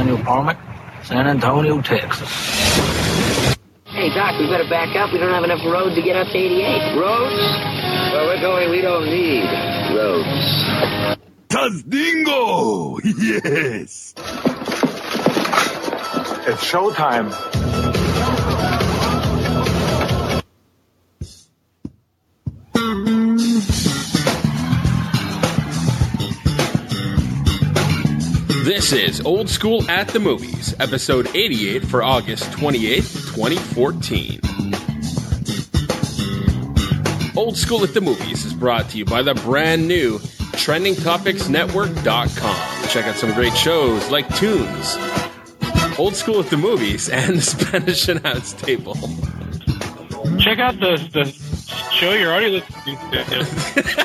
Daniel Parmack, San Antonio, Texas. Hey, Doc, we better back up. We don't have enough road to get up to 88. Roads? Where we're going, we don't need roads. Tazdingo! Yes! It's showtime. This is Old School at the Movies, episode 88 for August 28th, 2014. Old School at the Movies is brought to you by the brand new TrendingTopicsNetwork.com. Check out some great shows like Tunes, Old School at the Movies, and the Spanish Announce Table. Check out the show you're already listening to.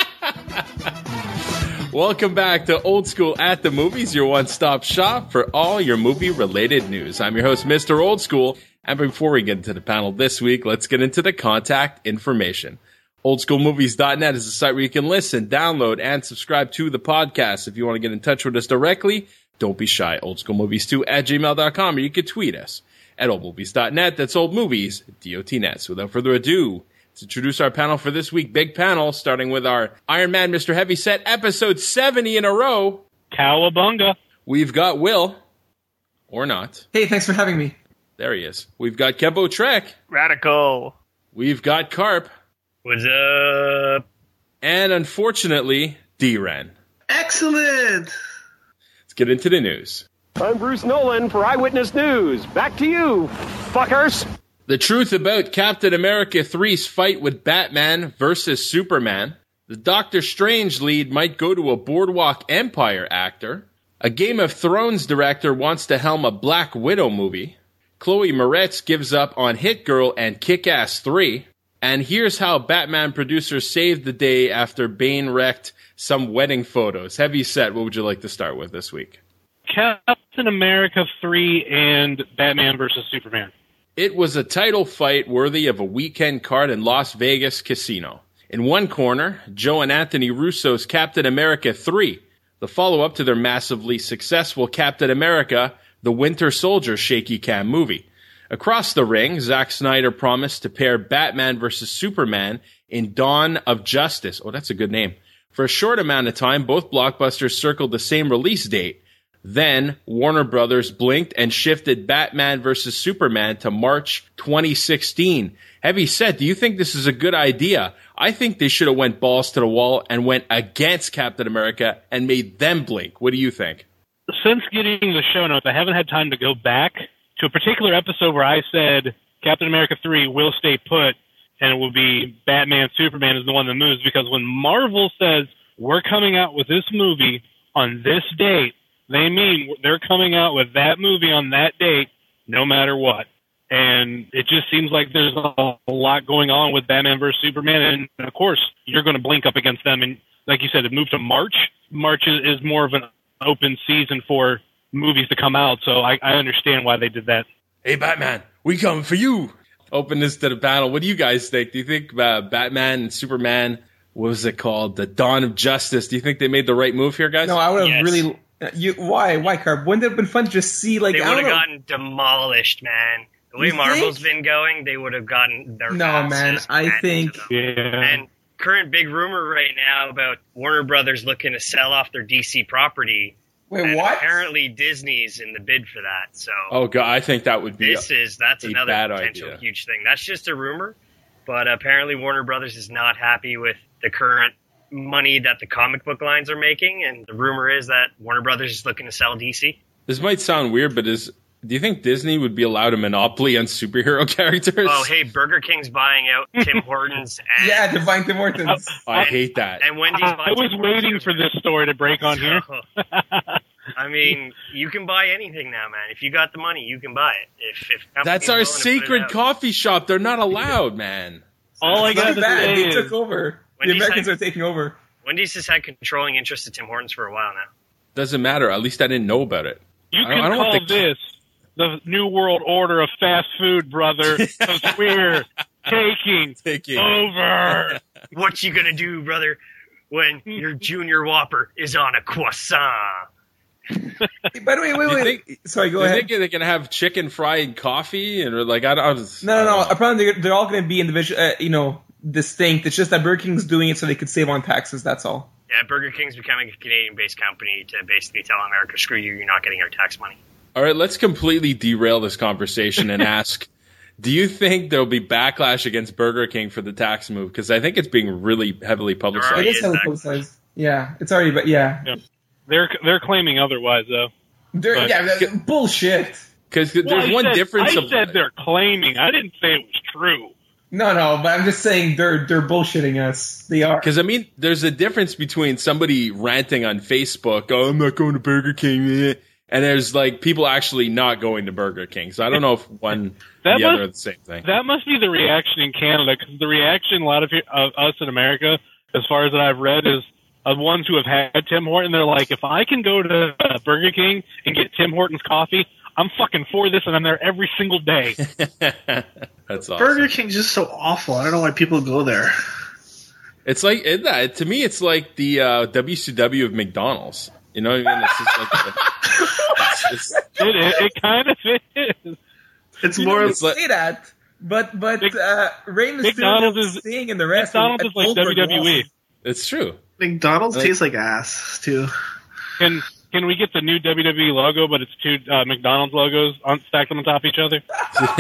Welcome back to Old School at the Movies, your one-stop shop for all your movie-related news. I'm your host, Mr. Old School, and before we get into the panel this week, let's get into the contact information. OldSchoolMovies.net is a site where you can listen, download, and subscribe to the podcast. If you want to get in touch with us directly, don't be shy. OldSchoolMovies2@gmail.com, or you can tweet us at OldMovies.net. That's OldMovies, DOTNet. So without further ado, let's introduce our panel for this week. Big panel, starting with our Iron Man, Mr. Heavyset, episode 70 in a row. Cowabunga. We've got Will, or not. Hey, thanks for having me. There he is. We've got Kembo Trek. Radical. We've got Carp. What's up? And unfortunately, D-Ren. Excellent! Let's get into the news. I'm Bruce Nolan for Eyewitness News. Back to you, fuckers. The truth about Captain America 3's fight with Batman versus Superman. The Doctor Strange lead might go to a Boardwalk Empire actor. A Game of Thrones director wants to helm a Black Widow movie. Chloe Moretz gives up on Hit Girl and Kick-Ass 3. And here's how Batman producers saved the day after Bane wrecked some wedding photos. Heavyset, what would you like to start with this week? Captain America 3 and Batman versus Superman. It was a title fight worthy of a weekend card in Las Vegas casino. In one corner, Joe and Anthony Russo's Captain America 3, the follow-up to their massively successful Captain America, the Winter Soldier shaky cam movie. Across the ring, Zack Snyder promised to pair Batman vs. Superman in Dawn of Justice. Oh, that's a good name. For a short amount of time, both blockbusters circled the same release date. Then, Warner Brothers blinked and shifted Batman vs. Superman to March 2016. Heavyset, do you think this is a good idea? I think they should have went balls to the wall and went against Captain America and made them blink. What do you think? Since getting the show notes, I haven't had time to go back to a particular episode where I said Captain America 3 will stay put and it will be Batman Superman is the one that moves, because when Marvel says we're coming out with this movie on this date, they mean they're coming out with that movie on that date no matter what. And it just seems like there's a lot going on with Batman vs. Superman. And, of course, you're going to blink up against them. And like you said, it moved to March. March is more of an open season for movies to come out. So I understand why they did that. Hey, Batman, we come for you. Open this to the panel. What do you guys think? Do you think Batman and Superman, what was it called? The Dawn of Justice. Do you think they made the right move here, guys? No, I would have really... Why, Carp? Wouldn't it have been fun to just see, like... They would have gotten demolished, man. The way Marvel's been going, they would have gotten their I think... And current big rumor right now about Warner Brothers looking to sell off their DC property. Wait, what? Apparently Disney's in the bid for that. So, oh god, I think that would be that's another potential huge thing. That's just a rumor, but apparently Warner Brothers is not happy with the current money that the comic book lines are making, and the rumor is that Warner Brothers is looking to sell DC. This might sound weird, but do you think Disney would be allowed a monopoly on superhero characters? Oh, hey, Burger King's buying out Tim Hortons. And, yeah, they're buying Tim Hortons. I hate that. And Wendy's I was waiting for this story to break on here. I mean, you can buy anything now, man. If you got the money, you can buy it. If that's our sacred coffee shop. They're not allowed, man. All I got to say is... They took over. The Americans are taking over. Wendy's has had controlling interest in Tim Hortons for a while now. Doesn't matter. At least I didn't know about it. You can call this the New World Order of fast food, brother, because we're taking over. What you gonna do, brother, when your Junior Whopper is on a croissant? By the way, wait. Sorry, go ahead. You think they're gonna have chicken fried coffee and like I don't. No. Apparently, they're all gonna be individual, distinct. It's just that Burger King's doing it so they could save on taxes. That's all. Yeah, Burger King's becoming a Canadian-based company to basically tell America, screw you, you're not getting our tax money. All right, let's completely derail this conversation and ask, do you think there'll be backlash against Burger King for the tax move? Because I think it's being really heavily publicized. It is heavily publicized. Yeah, it's already, but yeah. They're claiming otherwise, though. Bullshit. Because there's one difference. I said they're claiming. I didn't say it was true. No, but I'm just saying they're bullshitting us. They are. Because, I mean, there's a difference between somebody ranting on Facebook, oh, I'm not going to Burger King, and there's, like, people actually not going to Burger King. So I don't know if one or the other are the same thing. That must be the reaction in Canada, because the reaction a lot of us in America, as far as I've read, is of ones who have had Tim Horton. They're like, if I can go to Burger King and get Tim Horton's coffee, I'm fucking for this, and I'm there every single day. That's awesome. Burger King's just so awful. I don't know why people go there. It's like, to me, it's like the WCW of McDonald's. You know what I mean? It's just like it kind of is. It's more like say that, but Rey Mysterio is staying in the rest. McDonald's is like WWE. It's true. McDonald's tastes like ass too. Can we get the new WWE logo, but it's two McDonald's logos stacked on top of each other?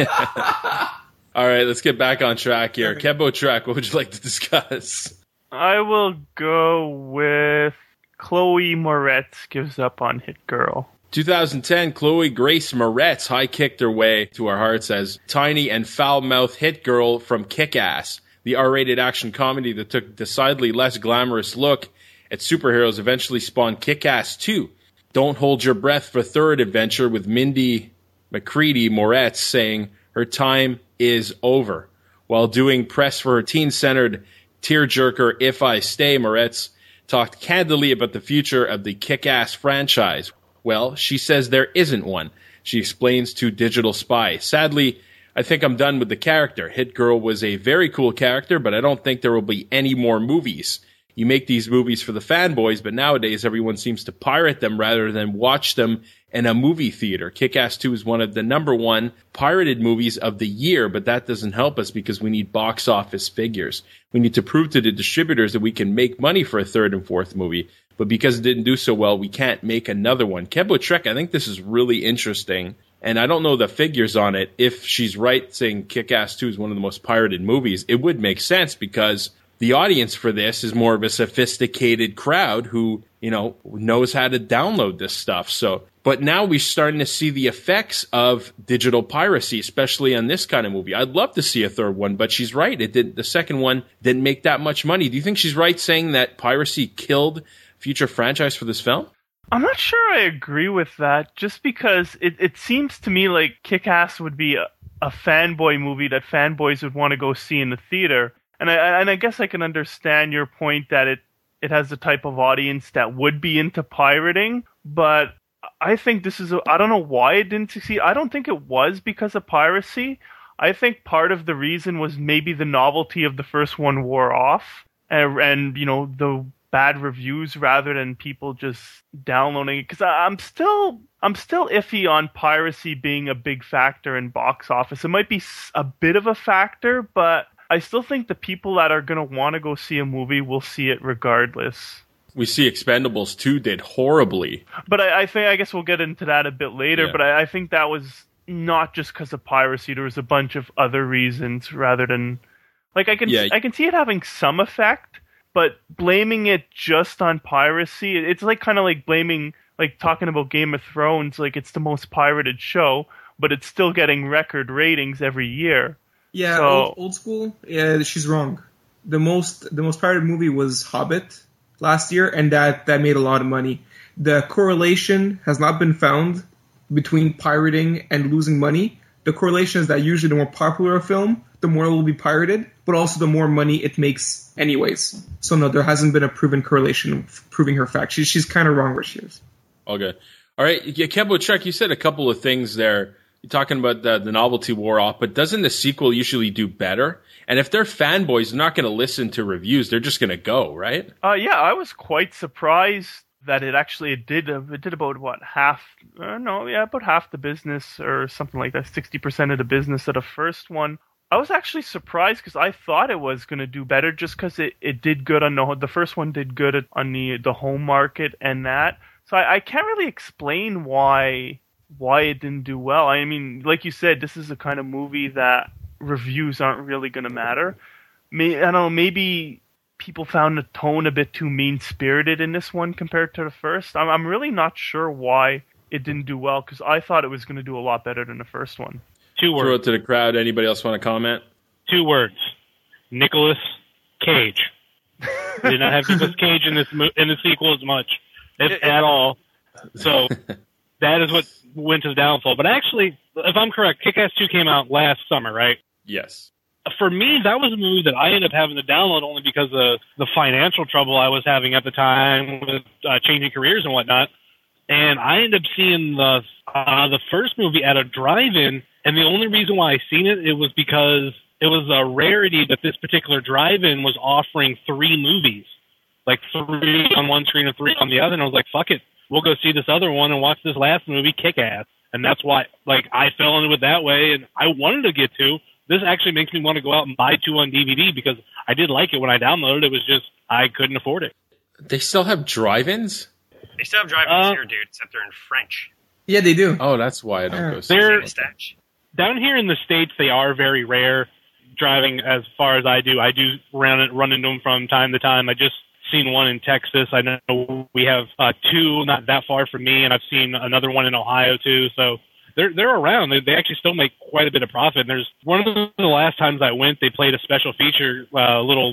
All right, let's get back on track here. Kembo Track, what would you like to discuss? I will go with Chloe Moretz gives up on Hit Girl. 2010, Chloe Grace Moretz high-kicked her way to our hearts as tiny and foul-mouthed Hit Girl from Kick-Ass, the R-rated action comedy that took a decidedly less glamorous look at superheroes eventually spawned Kick-Ass 2. Don't hold your breath for third adventure with Mindy McCready Moretz saying her time is over. While doing press for her teen-centered tearjerker If I Stay, Moretz talked candidly about the future of the Kick-Ass franchise. Well, she says there isn't one. She explains to Digital Spy. Sadly, I think I'm done with the character. Hit Girl was a very cool character, but I don't think there will be any more movies. You make these movies for the fanboys, but nowadays everyone seems to pirate them rather than watch them in a movie theater. Kick-Ass 2 is one of the #1 pirated movies of the year, but that doesn't help us because we need box office figures. We need to prove to the distributors that we can make money for a third and fourth movie, but because it didn't do so well, we can't make another one. Kembo Trek, I think this is really interesting, and I don't know the figures on it. If she's right saying Kick-Ass 2 is one of the most pirated movies, it would make sense because the audience for this is more of a sophisticated crowd who, knows how to download this stuff. But now we're starting to see the effects of digital piracy, especially on this kind of movie. I'd love to see a third one, but she's right. The second one didn't make that much money. Do you think she's right saying that piracy killed future franchise for this film? I'm not sure I agree with that, just because it seems to me like Kick-Ass would be a fanboy movie that fanboys would want to go see in the theater. And I guess I can understand your point that it has the type of audience that would be into pirating, but I think I don't know why it didn't succeed. I don't think it was because of piracy. I think part of the reason was maybe the novelty of the first one wore off, and the bad reviews rather than people just downloading it. Because I'm still iffy on piracy being a big factor in box office. It might be a bit of a factor, but I still think the people that are going to want to go see a movie will see it regardless. We see Expendables 2 did horribly. But I guess we'll get into that a bit later, but I think that was not just because of piracy. There was a bunch of other reasons rather than... I can see it having some effect, but blaming it just on piracy, it's kind of like blaming, talking about Game of Thrones, it's the most pirated show, but it's still getting record ratings every year. Yeah, old school. Yeah, she's wrong. The most pirated movie was Hobbit last year, and that made a lot of money. The correlation has not been found between pirating and losing money. The correlation is that usually the more popular a film, the more it will be pirated, but also the more money it makes anyways. So no, there hasn't been a proven correlation proving her fact. She's kind of wrong where she is. Okay. All right. Yeah, Kembo Trek, you said a couple of things there. You're talking about the novelty wore off, but doesn't the sequel usually do better? And if they're fanboys, they're not going to listen to reviews. They're just going to go, right? Yeah, I was quite surprised that it did about what about half the business or something like that, 60% of the business of the first one. I was actually surprised because I thought it was going to do better just because it did good on the first one did good on the home market and that. So I can't really explain why it didn't do well. I mean, like you said, this is the kind of movie that reviews aren't really going to matter. I don't know, maybe people found the tone a bit too mean-spirited in this one compared to the first. I'm really not sure why it didn't do well because I thought it was going to do a lot better than the first one. 2 words. Throw it to the crowd. Anybody else want to comment? 2 words. Nicolas Cage. We did not have Nicolas Cage in the sequel as much at all. So that is what went to the downfall. But actually, if I'm correct, Kick-Ass 2 came out last summer, right? Yes. For me, that was a movie that I ended up having to download only because of the financial trouble I was having at the time with changing careers and whatnot. And I ended up seeing the first movie at a drive-in, and the only reason why I seen it was because it was a rarity that this particular drive-in was offering 3 movies, like 3 on one screen and 3 on the other. And I was like, fuck it, we'll go see this other one and watch this last movie, Kick-Ass. And that's why, I fell into it that way, and I wanted to get 2. This actually makes me want to go out and buy 2 on DVD because I did like it when I downloaded it. It was just I couldn't afford it. They still have drive-ins? They still have drive-ins here, dude, except they're in French. Yeah, they do. Oh, that's why I don't go see They're it. down here in the States, they are very rare. Driving as far as I do run into them from time to time. I just seen one in Texas. I know we have 2 not that far from me, and I've seen another one in Ohio too. So they're around. They actually still make quite a bit of profit. And there's one of the last times I went, they played a special feature, little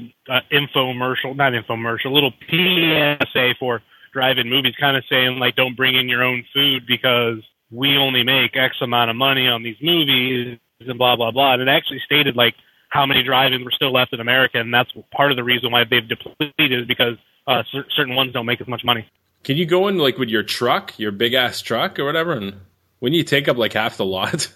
little PSA for drive-in movies, kind of saying don't bring in your own food because we only make X amount of money on these movies and blah blah blah. And it actually stated how many drive-ins were still left in America, and that's part of the reason why they've depleted is because certain ones don't make as much money. Can you go in with your truck, your big ass truck or whatever, and wouldn't you take up half the lot?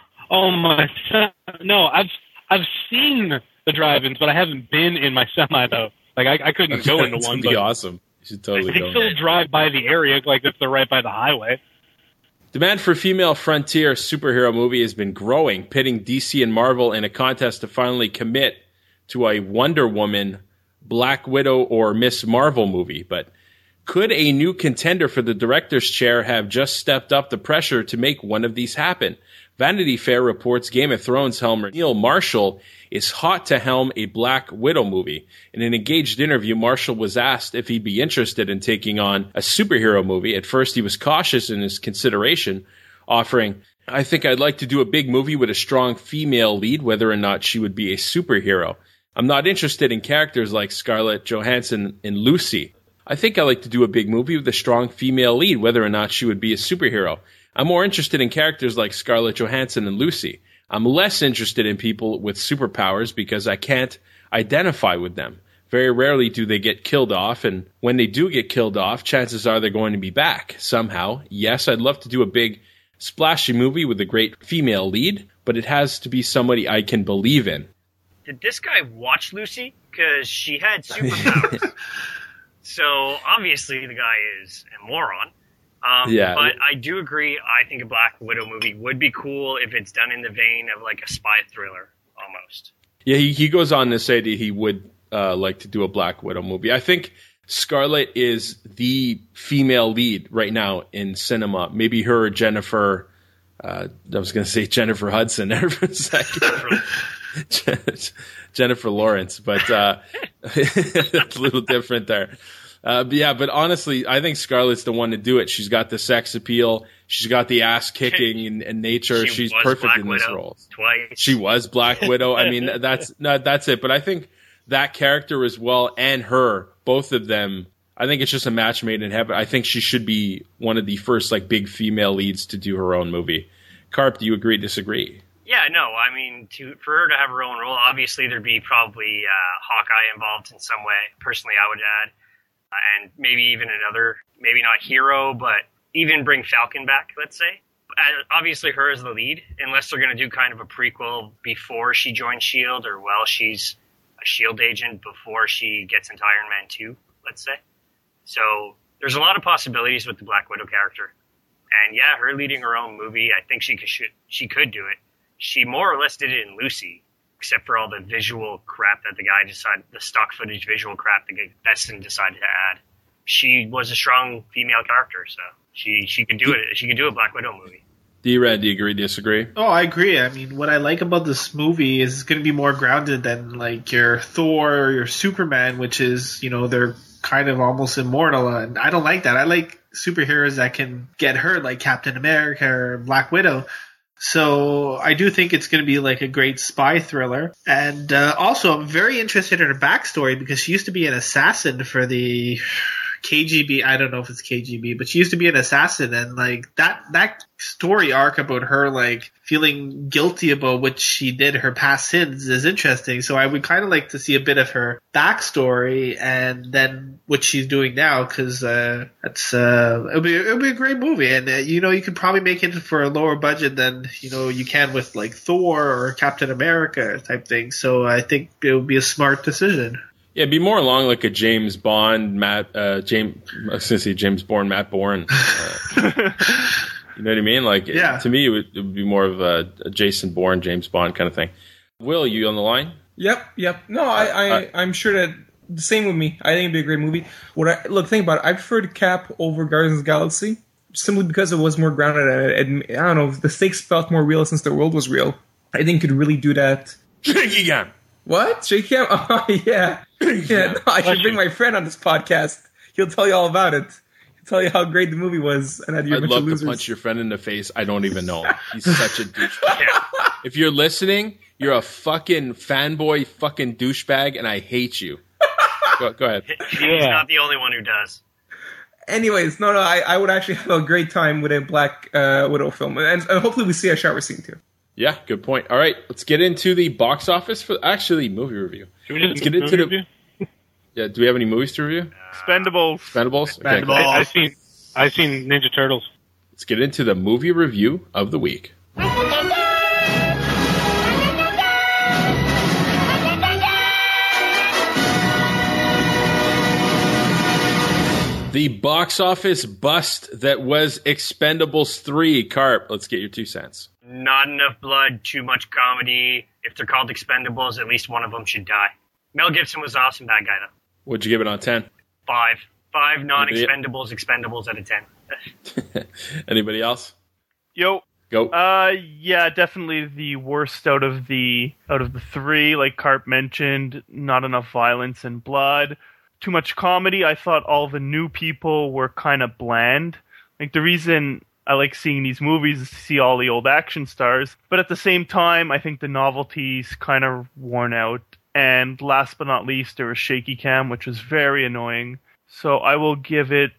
Oh my! No, I've seen the drive-ins, but I haven't been in my semi though. I couldn't go into one. That'd be awesome. You should totally go. They still drive by the area if they're right by the highway. Demand for female frontier superhero movie has been growing, pitting DC and Marvel in a contest to finally commit to a Wonder Woman, Black Widow, or Miss Marvel movie. But could a new contender for the director's chair have just stepped up the pressure to make one of these happen? Vanity Fair reports Game of Thrones helmer Neil Marshall is hot to helm a Black Widow movie. In an engaged interview, Marshall was asked if he'd be interested in taking on a superhero movie. At first, he was cautious in his consideration, offering, "I think I'd like to do a big movie with a strong female lead, whether or not she would be a superhero. I'm not interested in characters like Scarlett Johansson in Lucy. I think I'd like to do a big movie with a strong female lead, whether or not she would be a superhero. I'm more interested in characters like Scarlett Johansson and Lucy. I'm less interested in people with superpowers because I can't identify with them. Very rarely do they get killed off, and when they do get killed off, chances are they're going to be back somehow. Yes, I'd love to do a big, splashy movie with a great female lead, but it has to be somebody I can believe in." Did this guy watch Lucy? Because she had superpowers. So obviously the guy is a moron. Yeah. But I do agree. I think a Black Widow movie would be cool if it's done in the vein of a spy thriller almost. Yeah, he goes on to say that he would like to do a Black Widow movie. I think Scarlett is the female lead right now in cinema. Maybe her or Jennifer. I was going to say Jennifer Hudson there for a second. Jennifer Lawrence, but it's a little different there. But honestly, I think Scarlett's the one to do it. She's got the sex appeal. She's got the ass kicking and nature. She's perfect Black in this Widow role. Twice. She was Black Widow. I mean, that's it. But I think that character as well and her, both of them, I think it's just a match made in heaven. I think she should be one of the first big female leads to do her own movie. Carp, do you agree, disagree? Yeah, no, I mean, for her to have her own role, obviously there'd be probably Hawkeye involved in some way. Personally, I would add. And maybe even another, maybe not hero, but even bring Falcon back, let's say. Obviously her as the lead, unless they're going to do kind of a prequel before she joins S.H.I.E.L.D. or while she's a S.H.I.E.L.D. agent before she gets into Iron Man 2, let's say. So there's a lot of possibilities with the Black Widow character. And yeah, her leading her own movie, I think she could do it. She more or less did it in Lucy, except for all the visual crap that the stock footage visual crap that Besson decided to add. She was a strong female character, so she could do it. She could do a Black Widow movie. D-Red, do you agree, disagree? Oh, I agree. I mean, what I like about this movie is it's going to be more grounded than like your Thor or your Superman, which is, they're kind of almost immortal. And I don't like that. I like superheroes that can get hurt, like Captain America or Black Widow. So I do think it's going to be like a great spy thriller. And also, I'm very interested in her backstory because she used to be an assassin for the KGB. I don't know if it's KGB, but she used to be an assassin, and like that story arc about her like feeling guilty about what she did, her past sins, is interesting. So I would kind of like to see a bit of her backstory and then what she's doing now, because it'll be a great movie, and you could probably make it for a lower budget than you can with like Thor or Captain America type thing. So I think it would be a smart decision. Yeah, it'd be more along like a James Bourne, Matt Bourne. You know what I mean? Like, yeah. To me, it would be more of a Jason Bourne, James Bond kind of thing. Will, you on the line? Yep. No, I'm sure that the same with me. I think it'd be a great movie. Think about it. I preferred Cap over Guardians of the Galaxy simply because it was more grounded and I don't know, the stakes felt more real since the world was real. I think it could really do that. Shaky Cam. What? Shaky Cam? Oh, yeah. Yeah, no, I should bring my friend on this podcast. He'll tell you all about it. He'll tell you how great the movie was. And I'd love to punch your friend in the face. I don't even know. He's such a douchebag. If you're listening, you're a fucking fanboy fucking douchebag, and I hate you. Go ahead. He's not the only one who does. Anyways, no, I would actually have a great time with a Black Widow film. And hopefully we see a shower scene, too. Yeah, good point. All right, let's get into the box office for movie review. Let's get into the. Yeah, do we have any movies to review? Expendables. Okay. I've seen Ninja Turtles. Let's get into the movie review of the week. The box office bust that was Expendables 3. Carp, let's get your 2 cents. Not enough blood, too much comedy. If they're called Expendables, at least one of them should die. Mel Gibson was awesome, bad guy though. What'd you give it on 10? 5. 5 non-Expendables, Expendables out of 10. Anybody else? Yo. Go. Yeah, definitely the worst out of the 3. Like Carp mentioned, not enough violence and blood. Too much comedy. I thought all the new people were kind of bland. Like the reason I like seeing these movies is to see all the old action stars, but at the same time, I think the novelty's kind of worn out. And last but not least, there was Shaky Cam, which was very annoying. So I will give it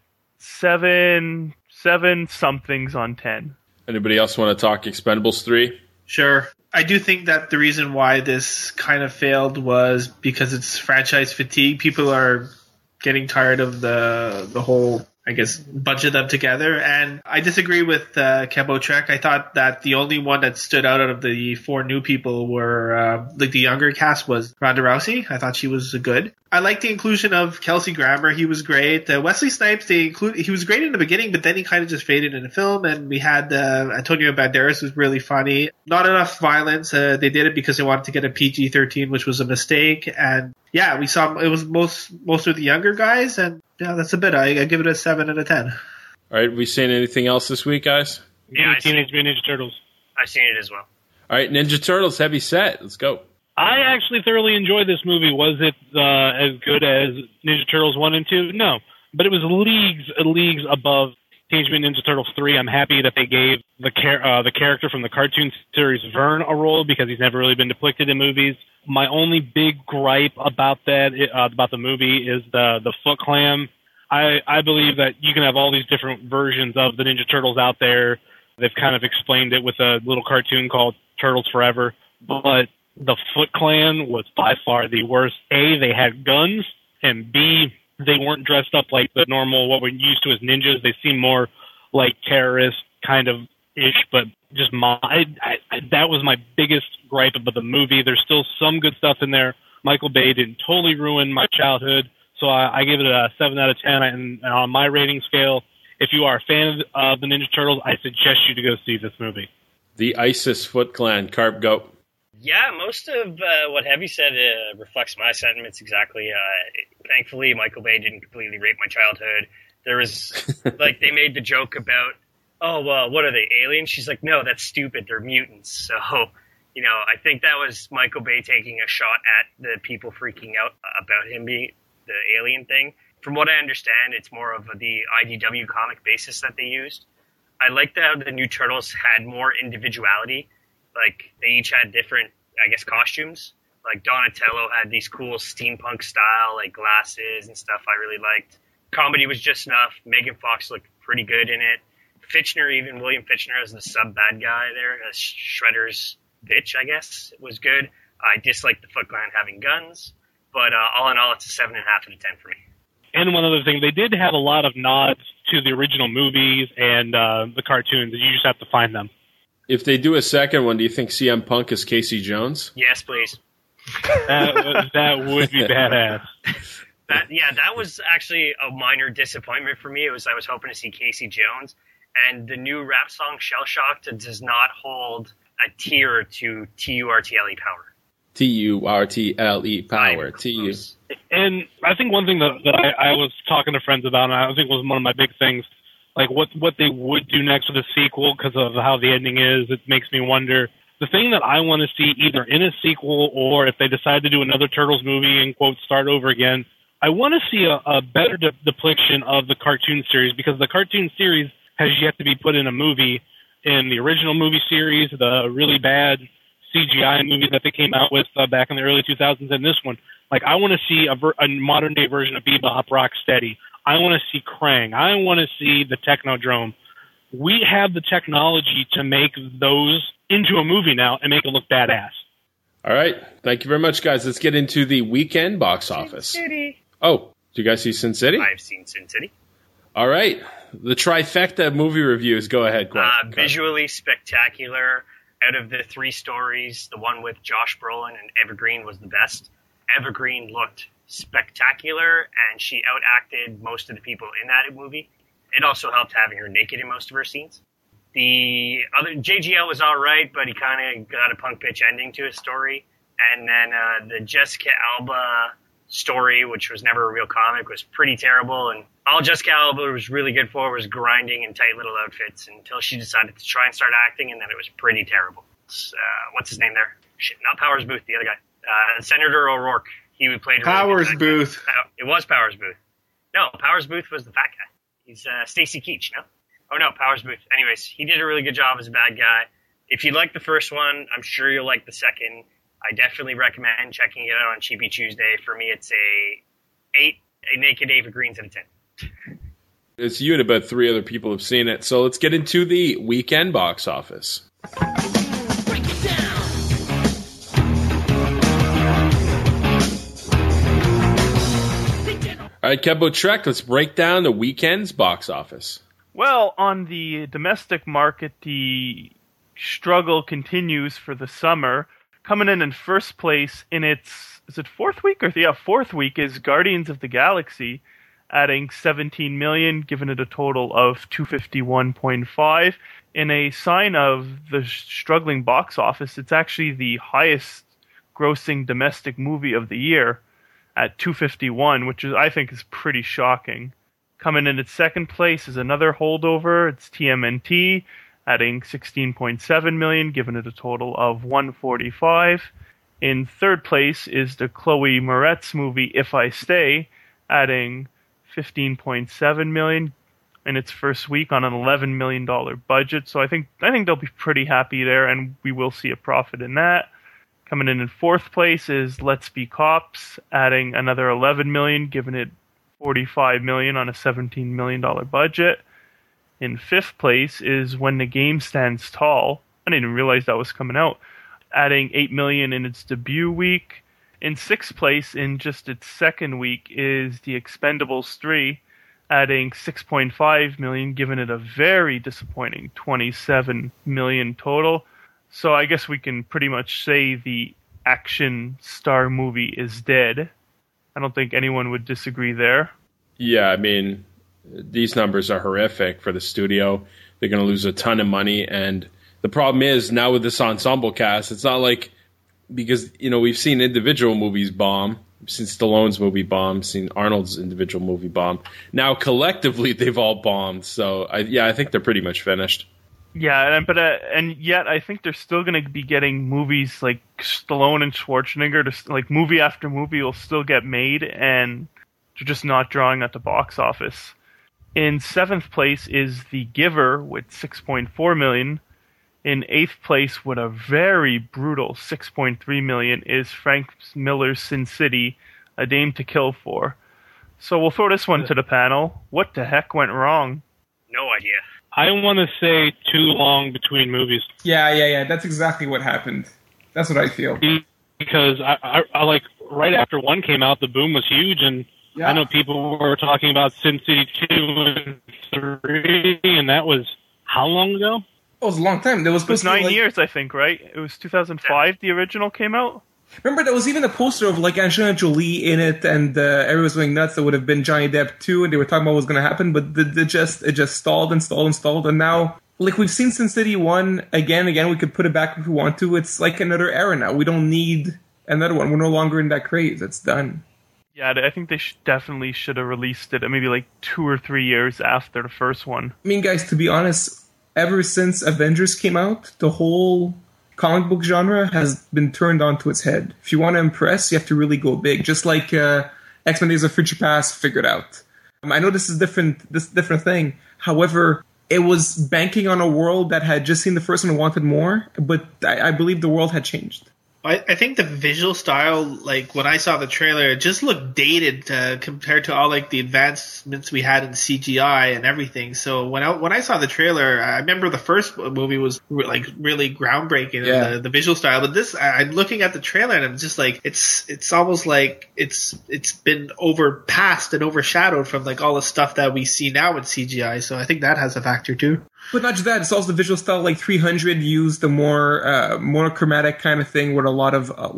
7 somethings on 10. Anybody else want to talk Expendables 3? Sure. I do think that the reason why this kind of failed was because it's franchise fatigue. People are getting tired of the whole, I guess, bunch of them together. And I disagree with Kembo Trek. I thought that the only one that stood out of the 4 new people were, like the younger cast was Ronda Rousey. I thought she was good. I like the inclusion of Kelsey Grammer. He was great. Wesley Snipes, he was great in the beginning, but then he kind of just faded in the film. And we had Antonio Banderas, was really funny. Not enough violence. They did it because they wanted to get a PG-13, which was a mistake. And yeah, we saw it was most of the younger guys. And yeah, that's a bit. I give it a 7 out of 10. All right, we seen anything else this week, guys? Yeah, Teenage Mutant Ninja Turtles. I've seen it as well. All right, Ninja Turtles, heavy set. Let's go. I actually thoroughly enjoyed this movie. Was it as good as Ninja Turtles 1 and 2? No. But it was leagues above Teenage Mutant Ninja Turtles 3. I'm happy that they gave the character from the cartoon series Vern a role because he's never really been depicted in movies. My only big gripe about the movie is the Foot Clan. I believe that you can have all these different versions of the Ninja Turtles out there. They've kind of explained it with a little cartoon called Turtles Forever. But the Foot Clan was by far the worst. A, they had guns, and B, they weren't dressed up like the normal, what we're used to as ninjas. They seemed more like terrorists kind of ish, but just that was my biggest gripe about the movie. There's still some good stuff in there. Michael Bay didn't totally ruin my childhood. So I gave it a 7 out of 10. And on my rating scale, if you are a fan of the Ninja Turtles, I suggest you to go see this movie. The ISIS Foot Clan, Carp Goat. Yeah, most of what Heavy said reflects my sentiments exactly. Thankfully, Michael Bay didn't completely rape my childhood. There was, like, they made the joke about, oh, well, what are they, aliens? She's like, no, that's stupid. They're mutants. So, you know, I think that was Michael Bay taking a shot at the people freaking out about him being the alien thing. From what I understand, it's more of the IDW comic basis that they used. I liked how the new Turtles had more individuality. Like, they each had different, I guess, costumes. Like, Donatello had these cool steampunk style, like, glasses and stuff I really liked. Comedy was just enough. Megan Fox looked pretty good in it. William Fichtner as the sub-bad guy there, as Shredder's bitch, I guess, was good. I disliked the Foot Clan having guns. But all in all, it's a 7.5 out of 10 for me. And one other thing, they did have a lot of nods to the original movies and the cartoons. You just have to find them. If they do a second one, do you think CM Punk is Casey Jones? Yes, please. That would be badass. That was actually a minor disappointment for me. I was hoping to see Casey Jones, and the new rap song Shell Shocked does not hold a tier to TURTLE power. TURTLE power. TU. And I think one thing that I was talking to friends about, and I think was one of my big things, like what they would do next with a sequel because of how the ending is, it makes me wonder. The thing that I want to see either in a sequel or if they decide to do another Turtles movie and, quote, start over again, I want to see a better depiction of the cartoon series because the cartoon series has yet to be put in a movie. In the original movie series, the really bad CGI movie that they came out with back in the early 2000s, and this one, like I want to see a modern day version of Bebop Rocksteady. I want to see Krang. I want to see the Technodrome. We have the technology to make those into a movie now and make it look badass. All right. Thank you very much, guys. Let's get into the weekend box office. Sin City. Oh, did you guys see Sin City? I've seen Sin City. All right. The trifecta movie reviews. Go ahead, Clark. Visually spectacular. Out of the 3 stories, the one with Josh Brolin and Evergreen was the best. Evergreen looked spectacular, and she outacted most of the people in that movie. It also helped having her naked in most of her scenes. The other JGL was all right, but he kind of got a punk bitch ending to his story. And then the Jessica Alba story, which was never a real comic, was pretty terrible. And all Jessica Alba was really good for was grinding in tight little outfits until she decided to try and start acting, and then it was pretty terrible. What's his name there? Shit, not Powers Booth, the other guy. Senator O'Rourke. He played Powers Booth. It was Powers Booth. No, Powers Booth was the fat guy. He's Stacy Keach, no? Oh, no, Powers Booth. Anyways, he did a really good job as a bad guy. If you like the first one, I'm sure you'll like the second. I definitely recommend checking it out on Cheapy Tuesday. For me, it's a naked Ava Greens out of 10. It's you and about 3 other people have seen it. So let's get into the weekend box office. Break it down. All right, Kembo Trek, let's break down the weekend's box office. Well, on the domestic market, the struggle continues for the summer. Coming in first place in its, is it 4th week? Yeah, 4th week is Guardians of the Galaxy, adding 17 million, giving it a total of 251.5. In a sign of the struggling box office, it's actually the highest grossing domestic movie of the year at 251, which is, I think, is pretty shocking. Coming in its second place is another holdover. It's TMNT, adding 16.7 million, giving it a total of 145. In third place is the Chloe Moretz movie If I Stay, adding 15.7 million in its first week on an $11 million budget. So I think they'll be pretty happy there, and we will see a profit in that. Coming in fourth place is Let's Be Cops, adding another 11 million, giving it 45 million on a $17 million budget. In fifth place is When the Game Stands Tall. I didn't even realize that was coming out, adding 8 million in its debut week. In sixth place, in just its second week, is The Expendables 3, adding 6.5 million, giving it a very disappointing 27 million total. So I guess we can pretty much say the action star movie is dead. I don't think anyone would disagree there. Yeah, I mean, these numbers are horrific for the studio. They're going to lose a ton of money. And the problem is now with this ensemble cast, it's not like, because, we've seen individual movies bomb. We've seen Stallone's movie bomb, seen Arnold's individual movie bomb. Now collectively they've all bombed. So I think they're pretty much finished. Yeah, and yet I think they're still going to be getting movies like Stallone and Schwarzenegger. Like movie after movie will still get made, and they're just not drawing at the box office. In 7th place is The Giver with $6.4 million. In 8th place with a very brutal $6.3 million is Frank Miller's Sin City, A Dame to Kill For. So we'll throw this one to the panel. What the heck went wrong? No idea. I want to say too long between movies. Yeah. That's exactly what happened. That's what I feel. Because I like right after 1 came out, the boom was huge, and I know people were talking about Sin City 2 and 3, and that was how long ago? Oh, it was a long time. It was 9 years, I think, right? It was 2005 the original came out? Remember, there was even a poster of like Angelina Jolie in it, and everyone was going nuts. That would have been Johnny Depp too, and they were talking about what was going to happen, but it just stalled, and now, like, we've seen Sin City 1 again. We could put it back if we want to. It's like another era now. We don't need another one. We're no longer in that craze. It's done. Yeah, I think they definitely should have released it maybe like 2 or 3 years after the first one. I mean, guys, to be honest, ever since Avengers came out, the whole comic book genre has been turned onto its head. If you want to impress, you have to really go big. Just like X-Men Days of Future Past figured out. I know this is different thing. However, it was banking on a world that had just seen the first one and wanted more, but I believe the world had changed. I think the visual style, like when I saw the trailer, it just looked dated compared to all like the advancements we had in CGI and everything. So when I saw the trailer, I remember the first movie was like really groundbreaking in the visual style. But this, I'm looking at the trailer and I'm just like, it's almost like it's been overpassed and overshadowed from like all the stuff that we see now in CGI. So I think that has a factor too. But not just that, it's also the visual style. Like 300 used the more monochromatic kind of thing with a lot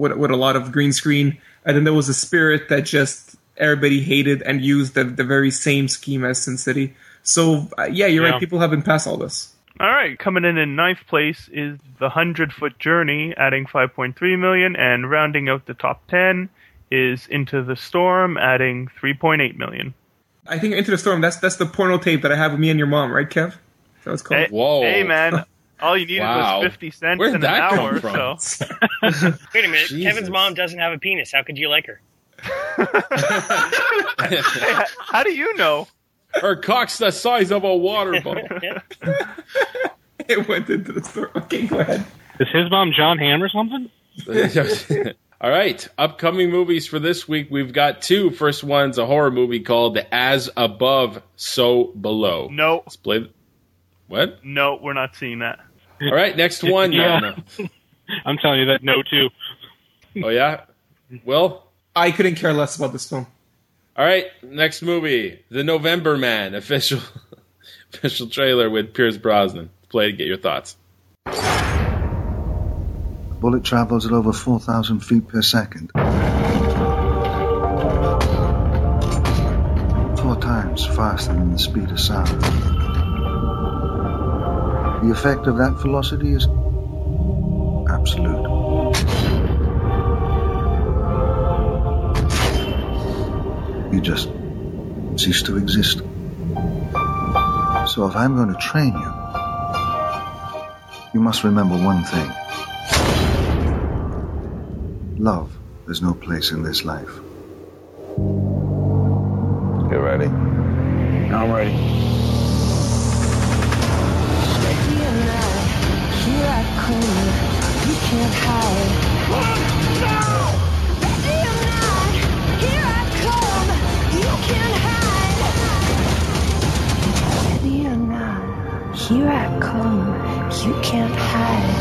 of green screen, and then there was a Spirit that just everybody hated and used the very same scheme as Sin City. So you're right. People have been past all this. All right, coming in 9th place is The 100-Foot Journey, adding $5.3 million, and rounding out the top 10 is Into the Storm, adding $3.8 million. I think Into the Storm. That's the porno tape that I have with me and your mom, right, Kev? That was called. Whoa! Hey, man. All you needed was 50 cents Where'd in an that hour. come from? So. Wait a minute. Jesus. Kevin's mom doesn't have a penis. How could you like her? Hey, how do you know? Her cock's the size of a water bottle. It went into the store. Okay, go ahead. Is his mom John Hamm or something? All right. Upcoming movies for this week. We've got 2. First one's a horror movie called As Above, So Below. No. Let's play. What? No, we're not seeing that. All right. Next one. Yeah. No. I'm telling you that no, too. Oh, yeah? Will? I couldn't care less about this film. All right. Next movie. The November Man. Official trailer with Pierce Brosnan. Play to get your thoughts. The bullet travels at over 4,000 feet per second. 4 times faster than the speed of sound. The effect of that velocity is absolute. You just cease to exist. So if I'm going to train you, you must remember one thing. Love has no place in this life. You ready? I'm ready. Here I come, you can't hide. Ready or not, here I come, you can't hide. Ready or not, here I come, you can't hide.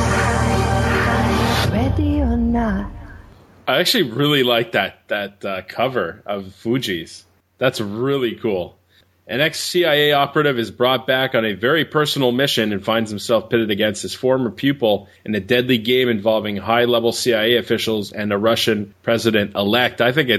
Ready or not. I actually really like that cover of Fuji's. That's really cool. An ex-CIA operative is brought back on a very personal mission and finds himself pitted against his former pupil in a deadly game involving high-level CIA officials and a Russian president-elect. I think it's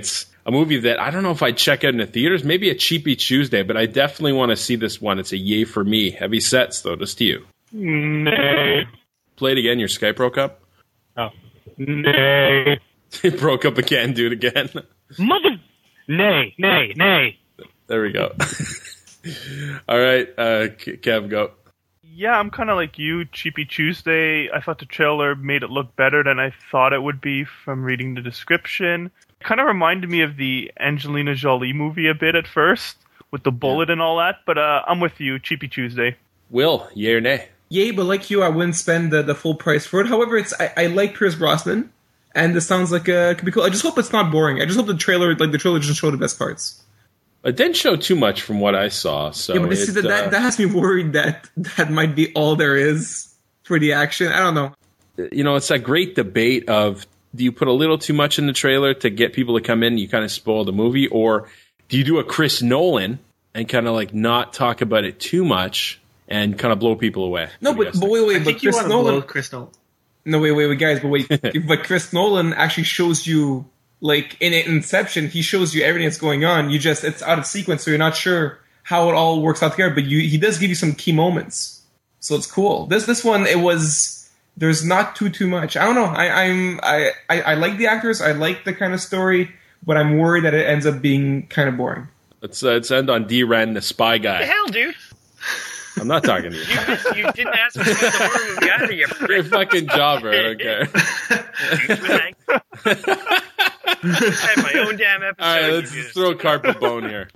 a movie that I don't know if I'd check out in the theaters. Maybe a Cheapy Tuesday, but I definitely want to see this one. It's a yay for me. Heavy sets, though, just to you. Nay. Play it again. Your Skype broke up? Oh. Nay. It broke up again. Do it again. Mother. Nay. There we go. All right, Kev, go. Yeah, I'm kind of like you, Cheapy Tuesday. I thought the trailer made it look better than I thought it would be from reading the description. It kind of reminded me of the Angelina Jolie movie a bit at first, with the bullet and all that, but I'm with you, Cheapy Tuesday. Will, yay or nay? Yay, but like you, I wouldn't spend the full price for it. However, I like Pierce Brosnan, and this sounds like it could be cool. I just hope it's not boring. I just hope the trailer just show the best parts. It didn't show too much from what I saw. So yeah, but that has me worried that might be all there is for the action. I don't know. You know, it's that great debate of, do you put a little too much in the trailer to get people to come in and you kind of spoil the movie? Or do you do a Chris Nolan and kind of like not talk about it too much and kind of blow people away? No, but wait, but Chris Nolan. Chris Nolan. No, wait, guys, but wait. But Chris Nolan actually shows you, like, in Inception, he shows you everything that's going on. It's out of sequence, so you're not sure how it all works out together, but he does give you some key moments. So it's cool. This one, there's not too much. I don't know. I like the actors. I like the kind of story, but I'm worried that it ends up being kind of boring. Let's end on D-Ren, the spy guy. What the hell, dude? I'm not talking to you. You didn't ask me about the horror movie either, you prick. You're a fucking jobber, I don't care. I have my own damn episode. All right, let's throw Carpet Bone here.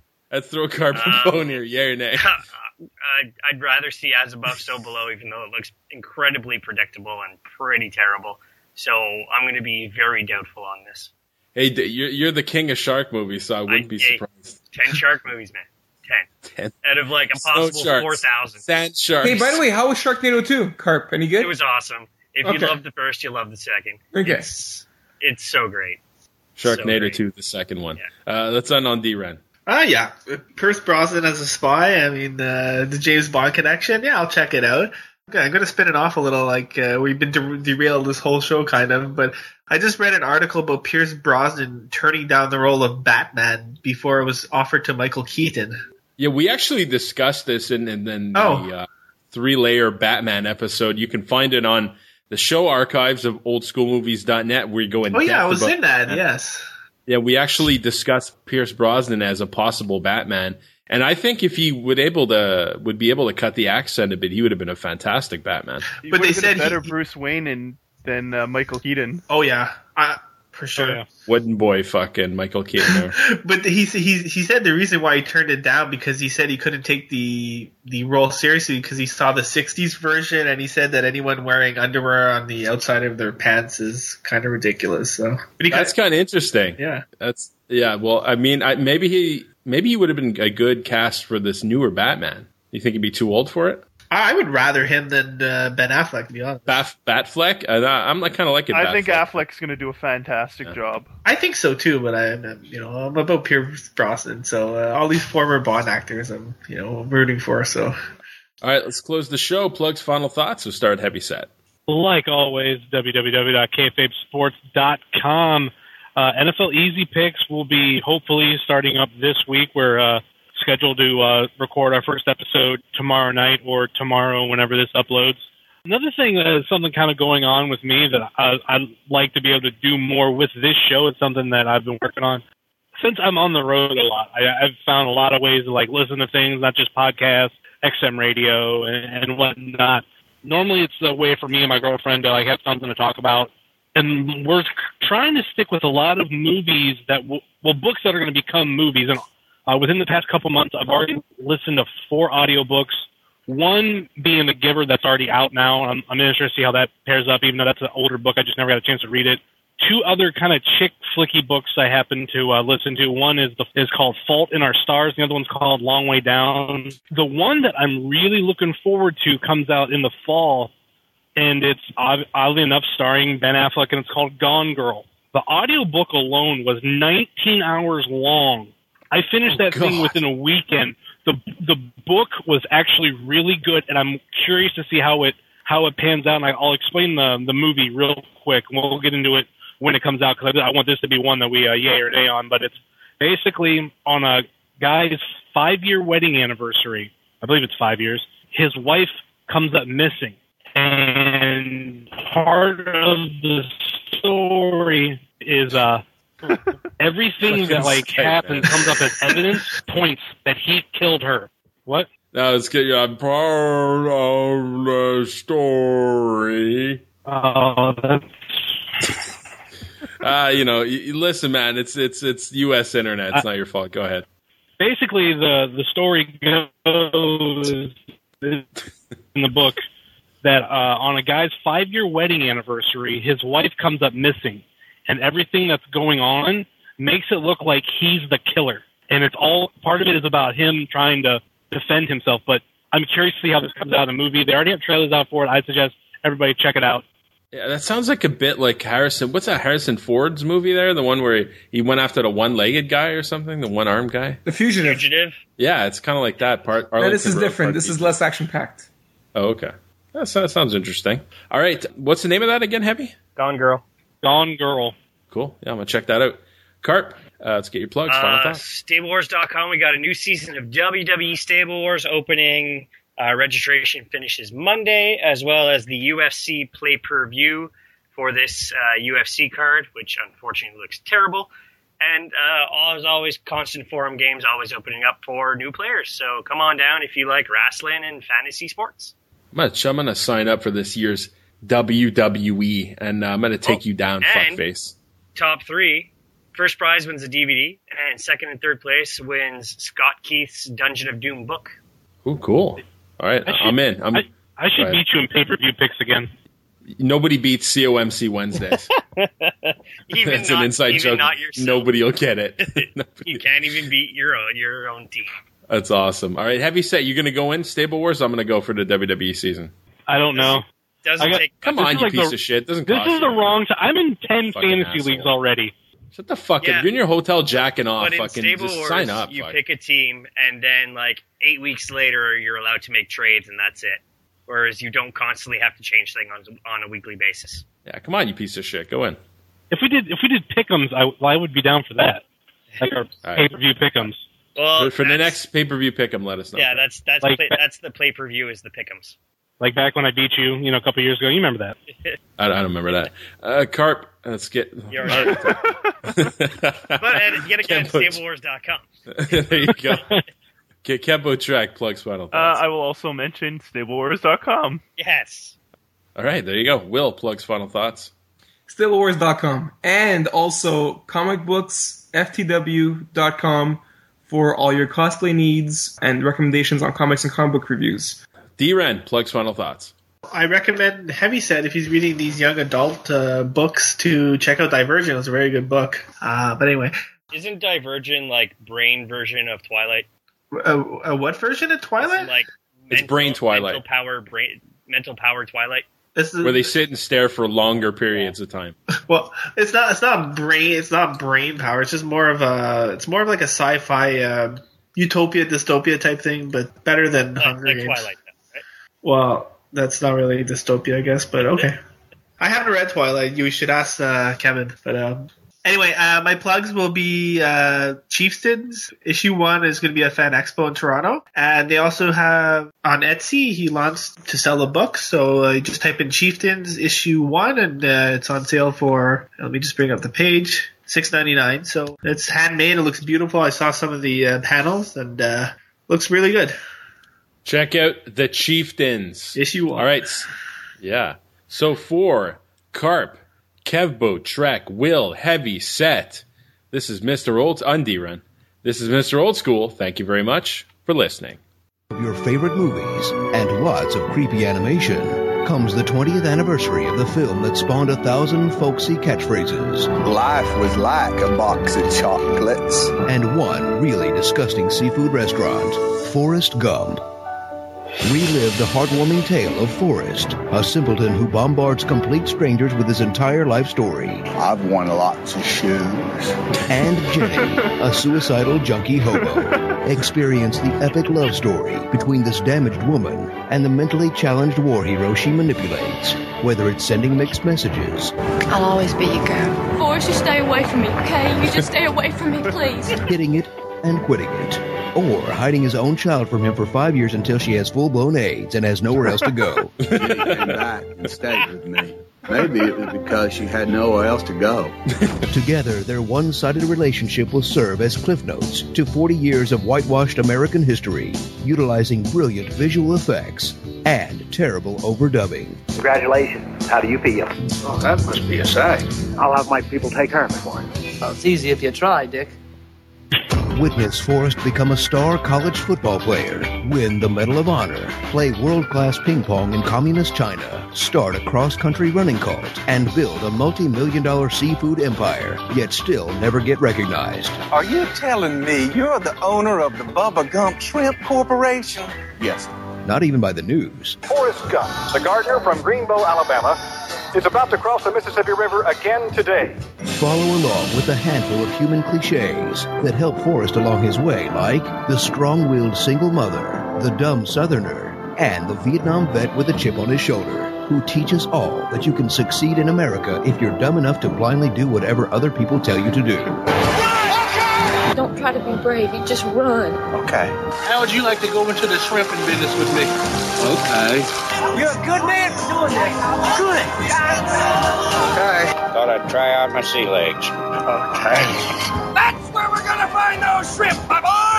Yay or nay? I'd rather see As Above, So Below, even though it looks incredibly predictable and pretty terrible. So I'm going to be very doubtful on this. Hey, you're the king of shark movies, so I wouldn't be surprised. 10 shark movies, man. 10. Out of like a possible 4,000. Sand sharks. Hey, by the way, how was Sharknado 2, Carp? Any good? It was awesome. If you loved the first, you loved the second. Okay. It's so great. Sharknado 2, the second one. Yeah. Let's end on D-Ren. Yeah. Pierce Brosnan as a spy. I mean, the James Bond connection. Yeah, I'll check it out. Okay, I'm going to spin it off a little, like we've been derailed this whole show kind of, but I just read an article about Pierce Brosnan turning down the role of Batman before it was offered to Michael Keaton. Yeah, we actually discussed this in the 3-layer Batman episode. You can find it on the show archives of oldschoolmovies.net where you go in depth. Oh, yeah, I was in that, Batman. yes. Yeah, we actually discussed Pierce Brosnan as a possible Batman. And I think if he would be able to cut the accent a bit, he would have been a fantastic Batman. But they said better Bruce Wayne than Michael Keaton. Oh, yeah. For sure. Oh, yeah. Wooden boy fucking Michael Keaton. But he said the reason why he turned it down because he said he couldn't take the role seriously because he saw the 60s version and he said that anyone wearing underwear on the outside of their pants is kind of ridiculous. So that's kind of interesting. Yeah. Well, I mean, maybe he would have been a good cast for this newer Batman. You think he'd be too old for it? I would rather him than Ben Affleck, to be honest. Batfleck? I'm kind of liking Batfleck. I think Affleck's going to do a fantastic job. I think so too, but I'm about Pierce Brosnan, so all these former Bond actors I'm rooting for. So, all right, let's close the show. Plugs, final thoughts. So start Heavy Set. Like always, www.kfabesports.com. NFL Easy Picks will be hopefully starting up this week. We're scheduled to record our first episode tomorrow night or tomorrow whenever this uploads. Another thing that is something kind of going on with me that I'd like to be able to do more with this show. It's something that I've been working on. Since I'm on the road a lot, I've found a lot of ways to listen to things, not just podcasts, XM radio, and whatnot. Normally it's a way for me and my girlfriend to have something to talk about. And we're trying to stick with a lot of movies books that are going to become movies. And within the past couple months, I've already listened to 4 audiobooks, one being The Giver that's already out now. I'm interested to see how that pairs up, even though that's an older book. I just never got a chance to read it. 2 other kind of chick flicky books I happen to listen to. One is called Fault in Our Stars. The other one's called Long Way Down. The one that I'm really looking forward to comes out in the fall, and it's oddly enough starring Ben Affleck, and it's called Gone Girl. The audiobook alone was 19 hours long. I finished that thing within a weekend. The book was actually really good, and I'm curious to see how it pans out. And I'll explain the movie real quick, and we'll get into it when it comes out because I want this to be one that we yay or nay on. But Basically, on a guy's 5-year wedding anniversary, I believe it's 5 years, his wife comes up missing. And part of the story is everything that happens comes up as evidence points that he killed her. What? No, it's good. Part of the story. Oh, that's... listen, man, it's U.S. internet. It's not your fault. Go ahead. Basically, the story goes in the book that on a guy's 5-year wedding anniversary, his wife comes up missing, and everything that's going on makes it look like he's the killer. And it's all part of it is about him trying to defend himself. But I'm curious to see how this comes out in the movie. They already have trailers out for it. I suggest everybody check it out. Yeah, that sounds like a bit like Harrison. What's that Harrison Ford's movie there? The one where he went after the one-legged guy or something, the one-armed guy. The Fugitive. Yeah, it's kind of like that. This is different. This is less action-packed. Oh, okay. That sounds interesting. All right, what's the name of that again, Heavy? Gone Girl. Gone Girl. Cool. Yeah, I'm gonna check that out. Carp, let's get your plugs. Final thoughts. StableWars.com. We got a new season of WWE Stable Wars opening. Registration finishes Monday, as well as the UFC pay-per-view for this UFC card, which unfortunately looks terrible. And as always, constant forum games always opening up for new players. So come on down if you like wrestling and fantasy sports. I'm gonna sign up for this year's WWE, and I'm gonna take you down, fuckface. Top 3. First prize wins a DVD, and second and third place wins Scott Keith's Dungeon of Doom book. Ooh, cool. All right, I'm in. I should beat you in pay-per-view picks again. Nobody beats COMC Wednesdays. That's an inside joke. Nobody will get it. You can't even beat your own team. That's awesome. All right, heavy set. You going to go in Stable Wars? I'm going to go for the WWE season. I don't know. Come on, you piece of shit. This is the wrong time. I'm in 10 fantasy leagues already. Shut the fuck up. You're in your hotel jacking off. But in Stable just Wars, sign up. You pick a team, and then 8 weeks later, you're allowed to make trades, and that's it. Whereas you don't constantly have to change things on a weekly basis. Yeah, come on, you piece of shit. Go in. If we did pick'ems, I would be down for that. Like our pay-per-view pick'ems. Well, for the next pay-per-view pick'em, let us know. Yeah, that's the pay-per-view is the pick'ems. Like back when I beat you, a couple years ago. You remember that? I don't remember that. Carp, let's get. But you gotta get StableWars.com. There you go. Okay, Kempo Track plugs final thoughts. I will also mention StableWars.com. Yes. All right, there you go. Will plugs final thoughts. StableWars.com. And also comic books, FTW.com for all your cosplay needs and recommendations on comics and comic book reviews. D-Ren plugs final thoughts. I recommend Heavyset if he's reading these young adult books to check out Divergent. It's a very good book. But anyway. Isn't Divergent brain version of Twilight? A what version of Twilight? It's Brain Twilight. Mental power Twilight. Where they sit and stare for longer periods of time. Well, it's not brain power. It's just more of like a sci-fi utopia dystopia type thing, but better than Hunger Games. Twilight, right? Well, that's not really dystopia, I guess, but okay. I haven't read Twilight. You should ask Kevin. But anyway, my plugs will be Chieftains. Issue 1 is going to be at Fan Expo in Toronto. And they also have on Etsy, he launched to sell a book. So you just type in Chieftains Issue 1 and it's on sale for, let me just bring up the page, $6.99. So it's handmade. It looks beautiful. I saw some of the panels and looks really good. Check out the Chieftains. Issue 1. All right. Yeah. So for Carp, Kevbo, Trek, Will, Heavy, Set. This is Mr. Old Run. This is Mr. Old School. Thank you very much for listening. Your favorite movies and lots of creepy animation comes the 20th anniversary of the film that spawned 1,000 folksy catchphrases. Life was like a box of chocolates. And one really disgusting seafood restaurant, Forrest Gump. Relive the heartwarming tale of Forrest, a simpleton who bombards complete strangers with his entire life story. I've worn lots of shoes. And Jenny, a suicidal junkie hobo. Experience the epic love story between this damaged woman and the mentally challenged war hero she manipulates, whether it's sending mixed messages, I'll always be your girl. Forrest, you stay away from me, okay? You just stay away from me, please. hitting it and quitting it, or hiding his own child from him for 5 years until she has full-blown AIDS and has nowhere else to go. She came back and stayed with me. Maybe it was because she had nowhere else to go. Together, their one-sided relationship will serve as cliff notes to 40 years of whitewashed American history, utilizing brilliant visual effects and terrible overdubbing. Congratulations. How do you feel? Oh, that must be a sight. I'll have my people take care of it for you. Well, it's easy if you try, Dick. Witness Forrest become a star college football player, win the Medal of Honor, play world-class ping pong in communist China, start a cross-country running cult, and build a multi-million-dollar seafood empire, yet still never get recognized. Are you telling me you're the owner of the Bubba Gump Shrimp Corporation? Yes. Not even by the news. Forrest Gump, the gardener from Greenbow, Alabama, is about to cross the Mississippi River again today. Follow along with a handful of human cliches that help Forrest along his way, like the strong-willed single mother, the dumb southerner, and the Vietnam vet with a chip on his shoulder, who teaches all that you can succeed in America if you're dumb enough to blindly do whatever other people tell you to do. Don't try to be brave. You just run. Okay. How would you like to go into the shrimping business with me? Okay. You're a good man for doing that. Good. Okay. Thought I'd try out my sea legs. Okay. That's where we're gonna find those shrimp, my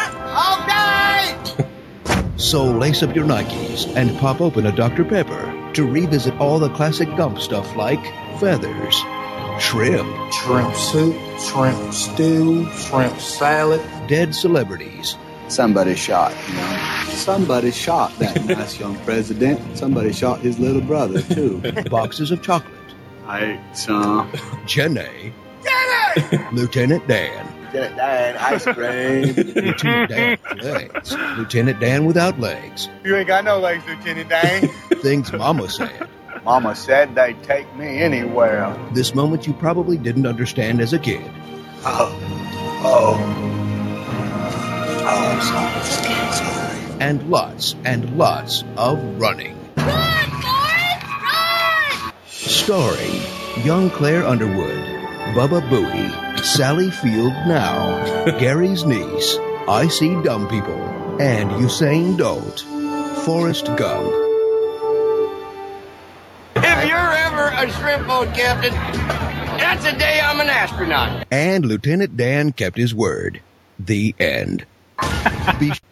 boy! Okay! So lace up your Nikes and pop open a Dr. Pepper to revisit all the classic Gump stuff like feathers, shrimp, shrimp soup, shrimp stew, shrimp salad, dead celebrities. Somebody shot, you know. Somebody shot that nice young president. Somebody shot his little brother, too. Boxes of chocolate. I ate some. Jenny. Lieutenant Dan. Lieutenant Dan, ice cream. Lieutenant Dan with legs. Lieutenant Dan without legs. You ain't got no legs, Lieutenant Dan. Things Mama said. Mama said they'd take me anywhere. This moment you probably didn't understand as a kid. I'm sorry. And lots of running. Run, Forrest! Run! Starring young Claire Underwood, Bubba Booey, Sally Field Now, Gary's niece, I See Dumb People, and Usain Bolt, Forrest Gump. If you're ever a shrimp boat captain, that's the day I'm an astronaut. And Lieutenant Dan kept his word. The end. Be